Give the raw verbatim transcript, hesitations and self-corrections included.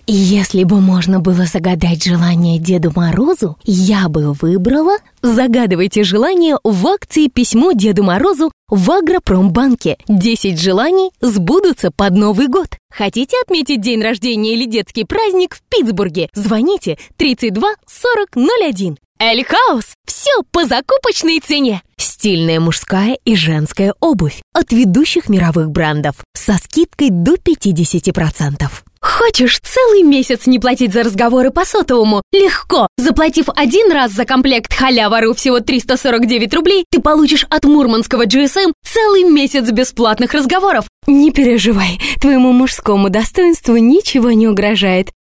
Если бы можно было загадать желание Деду Морозу, я бы выбрала «Загадывайте желание» в акции «Письмо Деду Морозу» в Агропромбанке. десять желаний сбудутся под Новый год. Хотите отметить день рождения или детский праздник в Питтсбурге? Звоните тридцать два сорок ноль один. Эль Хаус! Все по закупочной цене! Стильная мужская и женская обувь от ведущих мировых брендов со скидкой до пятьдесят процентов. Хочешь целый месяц не платить за разговоры по сотовому? Легко! Заплатив один раз за комплект халява.ру всего триста сорок девять рублей, ты получишь от мурманского джи эс эм целый месяц бесплатных разговоров. Не переживай, твоему мужскому достоинству ничего не угрожает.